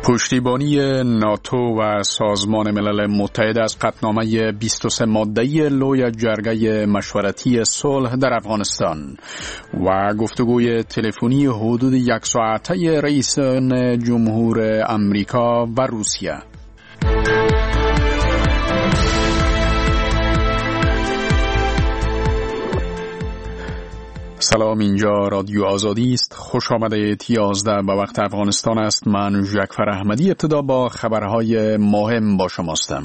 پشتیبانی ناتو و سازمان ملل متحد از قطعنامه 23 ماده‌ای لوی جرگه مشورتی صلح در افغانستان و گفتگوی تلفنی حدود 1 ساعته رئیس جمهور امریکا و روسیه. سلام، اینجا رادیو آزادی است. خوش آمدید. 11 به وقت افغانستان است. من جعفر احمدی ابتدا با خبرهای مهم با شماستم.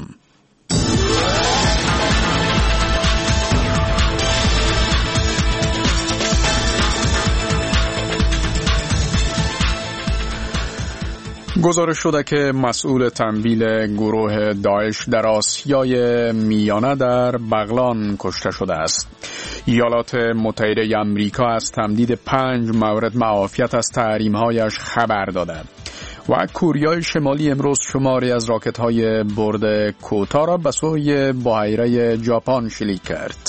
گزارش شده که مسئول تنبیل گروه داعش در آسیای میانه در بغلان کشته شده است. ایالات متحده آمریکا از تمدید 5 مورد معافیت از تحریم‌هایش خبر داده و کره شمالی امروز شماری از راکت‌های برد کوتا را به سوی بحیره ژاپن شلیک کرد.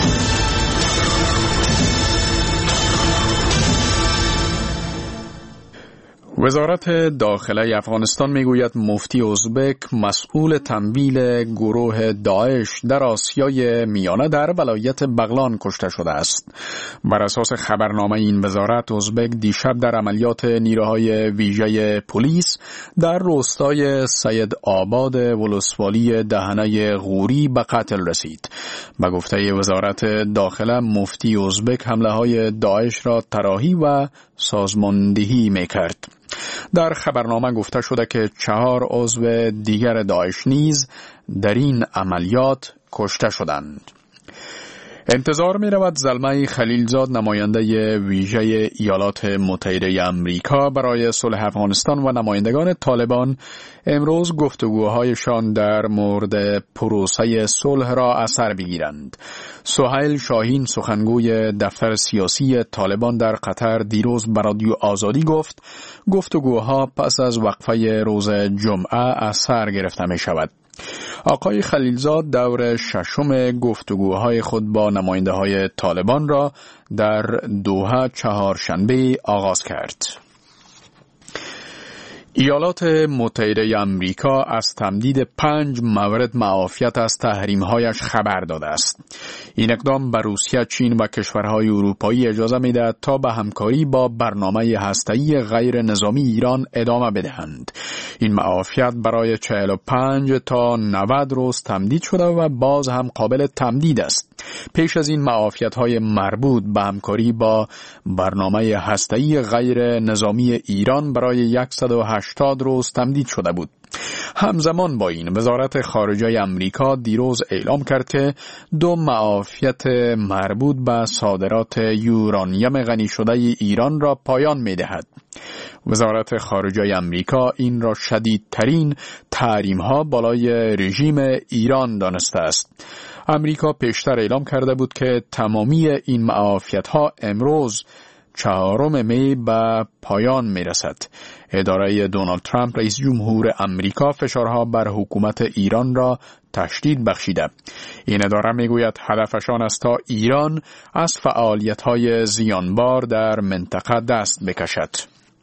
وزارت داخله افغانستان میگوید مفتی ازبک مسئول تنبیل گروه داعش در آسیای میانه در ولایت بغلان کشته شده است. بر اساس خبرنامه این وزارت، ازبک دیشب در عملیات نیروهای ویژه پلیس در روستای سید آباد ولسوالی دهنه غوری به قتل رسید. به گفته وزارت داخله، مفتی ازبک حمله های داعش را طراحی و سازماندهی میکرد. در خبرنامه گفته شده که 4 عضو دیگر داعش نیز در این عملیات کشته شدند. انتظار می رود زلمه خلیلزاد، نماینده ویژه ایالات متحده آمریکا برای صلح افغانستان و نمایندگان طالبان امروز گفتگوهایشان در مورد پروسه صلح را اثر بگیرند. سهیل شاهین، سخنگوی دفتر سیاسی طالبان در قطر، دیروز به رادیو آزادی گفت گفتگوها پس از وقفه روز جمعه اثر گرفته می شود. آقای خلیلزاد دور 6م گفتگوهای خود با نماینده های طالبان را در دوحه چهارشنبه آغاز کرد. ایالات متحده آمریکا از تمدید 5 مورد معافیت از تحریم‌هایش خبر داده است. این اقدام به روسیه، چین و کشورهای اروپایی اجازه می‌دهد تا به همکاری با برنامه هسته‌ای غیر نظامی ایران ادامه بدهند. این معافیت برای 45 تا 90 روز تمدید شده و باز هم قابل تمدید است. پیش از این معافیت‌های مربوط به همکاری با برنامه هسته‌ای غیر نظامی ایران برای 180 روز تمدید شده بود. همزمان با این، وزارت خارجه آمریکا دیروز اعلام کرد که 2 معافیت مربوط به صادرات یورانیم غنی شده ایران را پایان می‌دهد. وزارت خارجه آمریکا این را شدیدترین تحریم‌ها بالای رژیم ایران دانسته است. آمریکا پیشتر اعلام کرده بود که تمامی این معافیت‌ها امروز 4 می به پایان می‌رسد. اداره دونالد ترامپ، رئیس جمهور آمریکا، فشارها بر حکومت ایران را تشدید بخشیده. این اداره میگوید هدفشان است تا ایران از فعالیت‌های زیانبار در منطقه دست بکشد.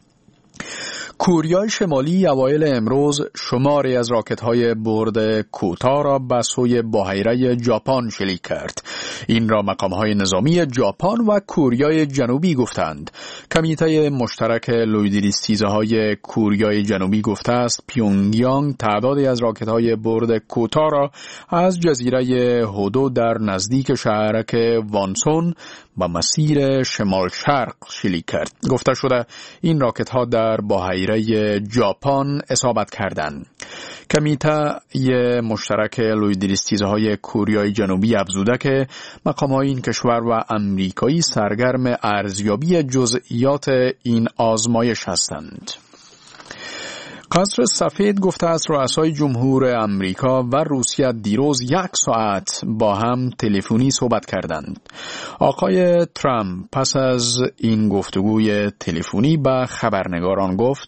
کره شمالی اوایل امروز شماری از راکت‌های برد کوتا را به سوی بحیره ژاپن شلیک کرد. این را مقام‌های نظامی ژاپن و کره جنوبی گفتند. کمیته مشترک لویدریستیزهای کره جنوبی گفته است پیونگیانگ تعدادی از راکت‌های برد کوتا را از جزیره هودو در نزدیک شهرک وانسون به مسیر شمال شرق شلیک کرد. گفته شده این راکت‌ها در بحیره ژاپن اصابت کردند. کمیته مشترک لویدریستیزهای کره جنوبی افزوده که مقام‌های این کشور و امریکایی سرگرم ارزیابی جزئیات این آزمایش هستند. قصر سفید گفته است رؤسای جمهور امریکا و روسیه دیروز 1 ساعت با هم تلفنی صحبت کردند. آقای ترامپ پس از این گفتگوی تلفنی به خبرنگاران گفت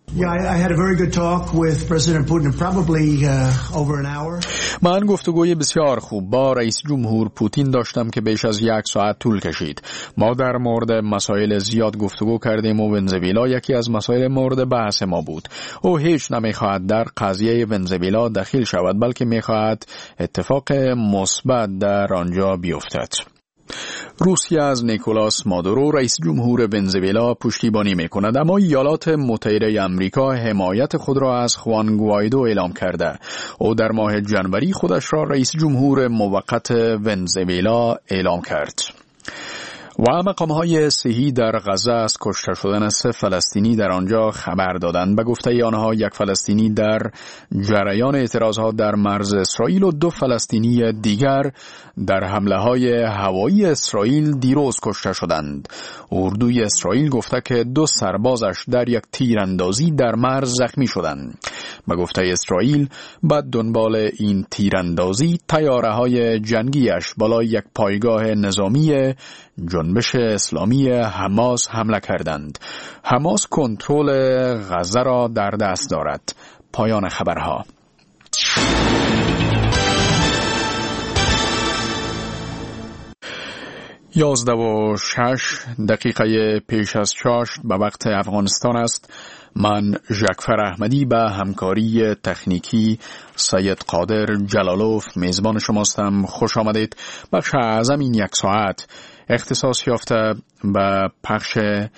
من گفتگوی بسیار خوب با رئیس جمهور پوتین داشتم که بیش از 1 ساعت طول کشید. ما در مورد مسائل زیاد گفتگو کردیم و ونزوئلا یکی از مسائل مورد بحث ما بود. او هیچ نمیخواهد در قضیه ونزوئلا دخیل شود، بلکه میخواهد اتفاق مثبت در آنجا بیفتد. روسیه از نیکولاس مادورو رئیس جمهور ونزوئلا پشتیبانی میکند، اما ایالات متحده آمریکا حمایت خود را از خوان گوایدو اعلام کرده. او در ماه ژانویه خودش را رئیس جمهور موقت ونزوئلا اعلام کرد. و مقام‌های صحی در غزه از کشته شدن 3 فلسطینی در آنجا خبر دادند. به گفته آنها 1 فلسطینی در جریان اعتراضات در مرز اسرائیل و 2 فلسطینی دیگر در حمله‌های هوایی اسرائیل دیروز کشته شدند. اردوی اسرائیل گفته که 2 سربازش در یک تیراندازی در مرز زخمی شدند. به گفته اسرائیل بعد دنبال این تیراندازی طیاره‌های جنگیش بالای یک پایگاه نظامی جنبش اسلامی حماس حمله کردند. حماس کنترل غزه را در دست دارد. پایان خبرها. یازده و 6 دقیقه پیش از چاشت به وقت افغانستان است. من ژکفر احمدی به همکاری تکنیکی سید قادر جلالوف میزبان شماستم. خوش آمدید. بخش اعظم این 1 ساعت اختصاص یافته به پخش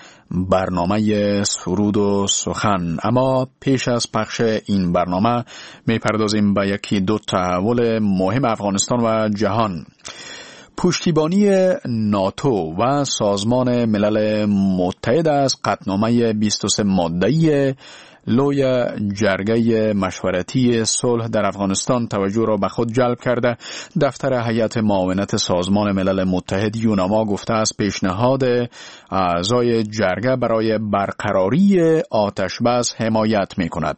برنامه سرود و سخن، اما پیش از پخش این برنامه میپردازیم به 1-2 تحول مهم افغانستان و جهان. پشتیبانی ناتو و سازمان ملل متحد از قطعنامه 23 ماده‌ای لوی جرگه مشورتی صلح در افغانستان توجه را به خود جلب کرده. دفتر هیئت معاونت سازمان ملل متحد یوناما گفته است پیشنهاد اعضای جرگه برای برقراری آتش بس حمایت می کند.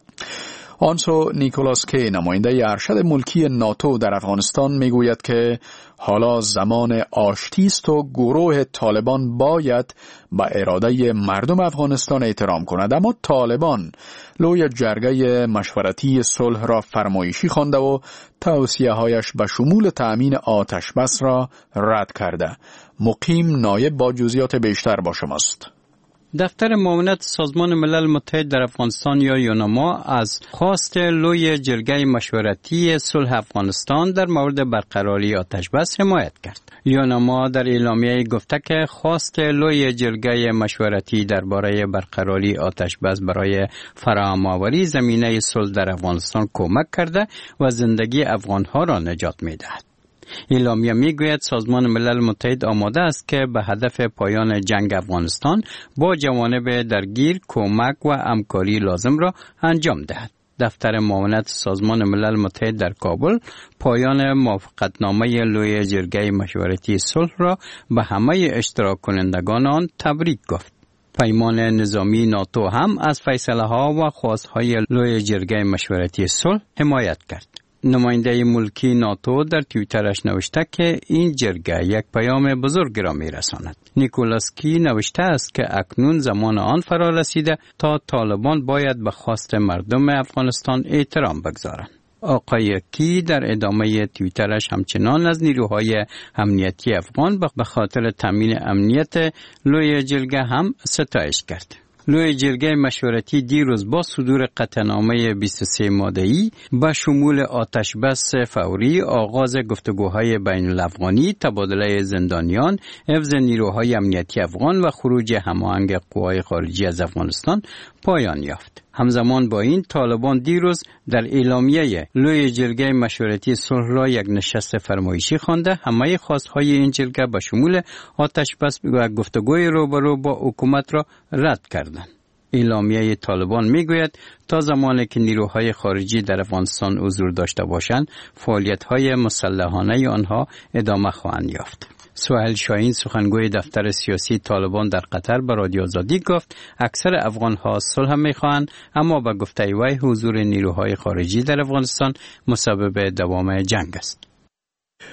آنسو نیکولاس کی نماینده ارشد ملکی ناتو در افغانستان میگوید که حالا زمان آشتی است و گروه طالبان باید به اراده مردم افغانستان احترام کند، اما طالبان لوی جرگه مشورتی صلح را فرمایشی خوانده و توصیه‌هایش به شمول تأمین آتش بس را رد کرده. مقیم نایب با جزئیات بیشتر با شماست. دفتر معاونت سازمان ملل متحد در افغانستان یا یوناما از خواست لوی جرگه مشورتی صلح افغانستان در مورد برقراری آتش بس حمایت کرد. یوناما در اعلامیه گفته که خواست لوی جرگه مشورتی درباره برقراری آتش بس برای فراهم‌آوری زمینه صلح در افغانستان کمک کرده و زندگی افغان‌ها را نجات می‌دهد. اعلامیه میگوید سازمان ملل متحد آماده است که به هدف پایان جنگ افغانستان با جوانب درگیر کمک و همکاری لازم را انجام دهد. دفتر معاونت سازمان ملل متحد در کابل پایان موافقتنامه لوی جرگه مشورتی صلح را به همه اشتراک کنندگان آن تبریک گفت. پیمان نظامی ناتو هم از فیصله ها و خواست های لوی جرگه مشورتی صلح حمایت کرد. نماینده ملکی ناتو در توییترش نوشته که این جرگه یک پیام بزرگ را میرساند. نیکولاس کی نوشته است که اکنون زمان آن فرا رسیده تا طالبان باید به خواست مردم افغانستان احترام بگذارند. آقای کی در ادامه توییترش همچنان از نیروهای امنیتی افغان به خاطر تامین امنیت لوی جرگه هم ستایش کرد. لوی جرگه مشورتی دیروز با صدور قطعنامه 23 ماده‌ای با شمول آتش بس فوری، آغاز گفتگوهای بین الافغانی، تبادله زندانیان، حفظ نیروهای امنیتی افغان و خروج هماهنگ قوای خارجی از افغانستان پایان یافت. همزمان با این طالبان دیروز در اعلامیه لوی جرگه مشورتی صلح را یک نشست فرمایشی خوانده. همه خواستهای این جرگه به شمول آتش بس و گفتگوی روبرو با حکومت را رد کردند. اعلامیه طالبان میگوید تا زمانی که نیروهای خارجی در افغانستان حضور داشته باشند، فعالیت‌های مسلحانه آنها ادامه خواهند یافت. سهیل شاهین سخنگوی دفتر سیاسی طالبان در قطر به رادیو آزادی گفت اکثر افغان‌ها صلح می‌خواهند، اما به گفته وی حضور نیروهای خارجی در افغانستان مسبب دوام جنگ است.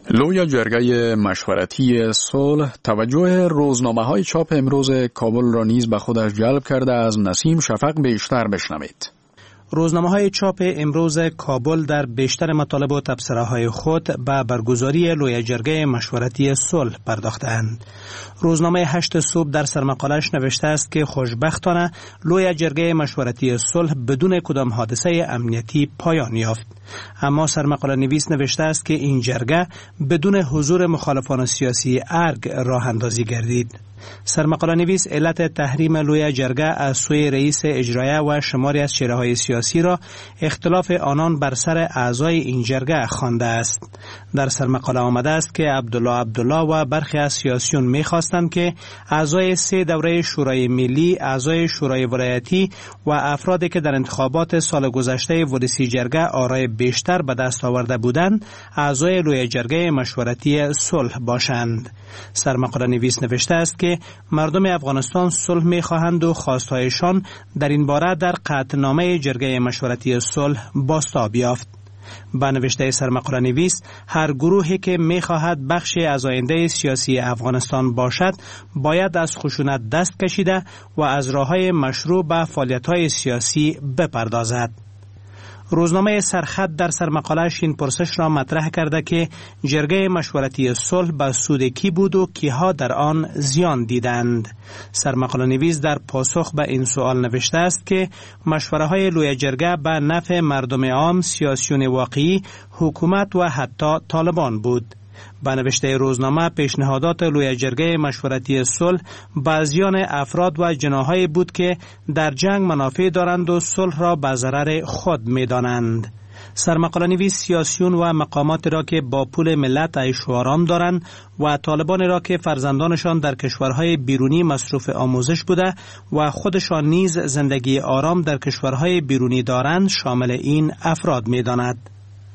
لوی جرگه مشورتی صلح توجه روزنامه‌های چاپ امروز کابل را نیز به خودش جلب کرده. از نسیم شفق بیشتر بشنوید. روزنامه‌های چاپ امروز کابل در بیشتر مطالب و تبصره‌های خود به برگزاری لوی جرگه مشورتی صلح پرداختند. روزنامه 8 صبح در سرمقاله‌اش نوشته است که خوشبختانه لوی جرگه مشورتی صلح بدون کدام حادثه امنیتی پایان یافت. اما سرمقاله نویس نوشته است که این جرگه بدون حضور مخالفان سیاسی ارگ راه اندازی گردید. سرمقاله نویس علت تحریم لوی جرگه از سوی رئیس اجرایه و شماری از چهره‌های سیاسی را اختلاف آنان بر سر اعضای این جرگه خوانده است. در سرمقاله آمده است که عبدالله و برخی از سیاسیون می‌خواستند که اعضای 3 دوره شورای ملی، اعضای شورای ولایتی و افرادی که در انتخابات سال گذشته ولسی جرگه آرای بیشتر به دست آورده بودند، اعضای لوی جرگه مشورتی صلح باشند. سرمقاله نویس نوشته است که مردم افغانستان صلح می‌خواهند و خواستهایشان در این باره در قطعنامه جرگه مشورتی صلح بازتاب یافت. با نوشته سرمقاله نویس، هر گروهی که می‌خواهد بخشی از آینده سیاسی افغانستان باشد باید از خشونت دست کشیده و از راه‌های مشروع به فعالیت‌های سیاسی بپردازد. روزنامه سرخط در سرمقاله‌اش این پرسش را مطرح کرده که جرگه مشورتی صلح به سود کی بود و کیها در آن زیان دیدند. سرمقاله نویس در پاسخ به این سوال نوشته است که مشوره‌های لوی جرگه به نفع مردم عام، سیاسیون واقعی، حکومت و حتی طالبان بود. با نوشته روزنامه، پیشنهادات لوی جرگه مشورتی صلح بعضیان افراد و جناح‌هایی بود که در جنگ منافع دارند و صلح را به ضرر خود می‌دانند. سرمقاله نویس سیاسیون و مقامات را که با پول ملت عیش و آرام دارند و طالبان را که فرزندانشان در کشورهای بیرونی مصروف آموزش بوده و خودشان نیز زندگی آرام در کشورهای بیرونی دارند شامل این افراد می‌داند.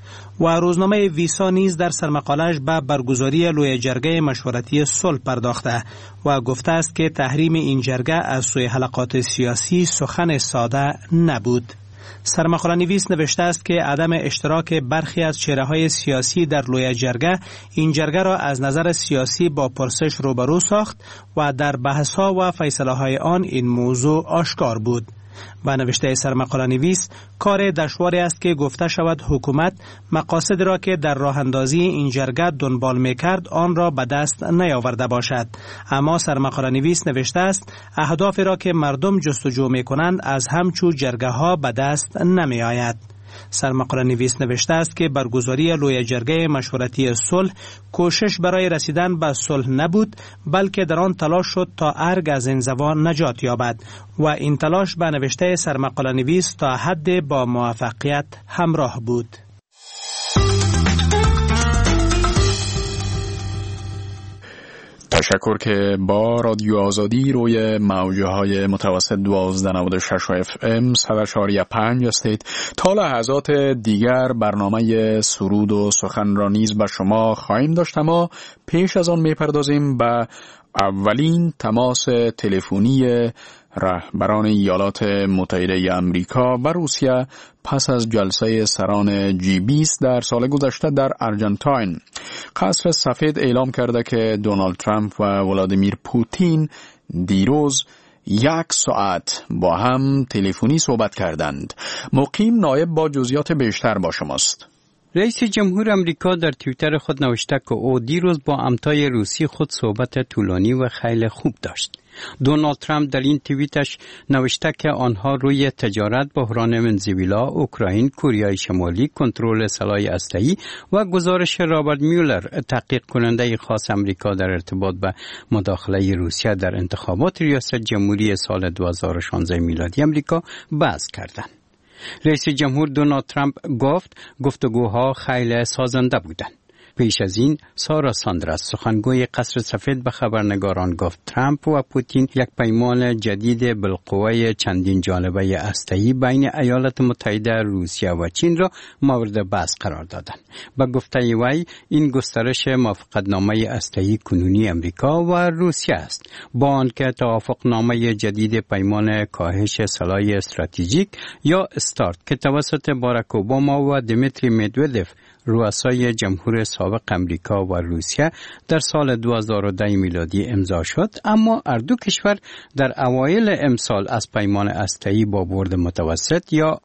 و روزنامه ویسا نیز در سرمقاله‌اش به برگزاری لوی جرگه مشورتی صلح پرداخته و گفته است که تحریم این جرگه از سوی حلقات سیاسی سخن ساده نبود. سرمقاله نویس نوشته است که عدم اشتراک برخی از چهره‌های سیاسی در لوی جرگه این جرگه را از نظر سیاسی با پرسش روبرو ساخت و در بحث‌ها و فیصله‌های آن این موضوع آشکار بود. با نوشته سرمقاله نویس، کار دشواری است که گفته شود حکومت مقاصد را که در راه اندازی این جرگه دنبال می‌کرد آن را به دست نیاورده باشد. اما سرمقاله نویس نوشته است اهدافی را که مردم جستجو می‌کنند از همچو جرگه ها به دست نمی‌آید. سرمقاله نویس نوشته است که برگزاری لوی جرگه مشورتی صلح کوشش برای رسیدن به صلح نبود، بلکه در آن تلاش شد تا ارگ از انزوا نجات یابد و این تلاش به نوشته سرمقاله نویس تا حد با موفقیت همراه بود. تشکر که با رادیو آزادی روی موجه های متوسط 1296 FM 104.5 هستید. تا لحظات دیگر برنامه سرود و سخن را نیز به شما خواهیم داشت، اما پیش از آن میپردازیم به اولین تماس تلفنی رهبران ایالات متحده آمریکا و روسیه پس از جلسه سران G20 در سال گذشته در ارجنتاین. قصر سفید اعلام کرده که دونالد ترامپ و ولادیمیر پوتین دیروز 1 ساعت با هم تلفنی صحبت کردند. مقیم نایب با جزئیات بیشتر با شماست. رئیس جمهور امریکا در توییتر خود نوشته که او دیروز با همتای روسی خود صحبت طولانی و خیلی خوب داشت. دونالد ترامپ در این توییتش نوشته که آنها روی تجارت، بحران ونزوئلا، اوکراین، کره شمالی، کنترل سلاح هسته‌ای و گزارش رابرت میولر، تحقیق کننده خاص امریکا در ارتباط به مداخله روسیه در انتخابات ریاست جمهوری سال 2016 میلادی امریکا بحث کردند. رئیس جمهور دونالد ترامپ گفت گفتگوها خیلی سازنده بودند. پیش از این سارا ساندرز، سخنگوی قصر سفید، به خبرنگاران گفت ترامپ و پوتین یک پیمان جدید بالقوه چندین جانبه هسته‌ای بین ایالات متحده، روسیه و چین را مورد بحث قرار دادند. به گفته وی این گسترش موافقتنامه هسته‌ای کنونی امریکا و روسیه است، با آنکه توافقنامه جدید پیمان کاهش سلاح استراتژیک یا استارت که توسط باراک اوباما و دیمیتری مدودف رؤسای جمهور سابق سابق امریکا و روسیه در سال 2010 میلادی امضا شد، اما هر دو کشور در اوایل امسال از پیمان هسته‌ای با برد متوسط یا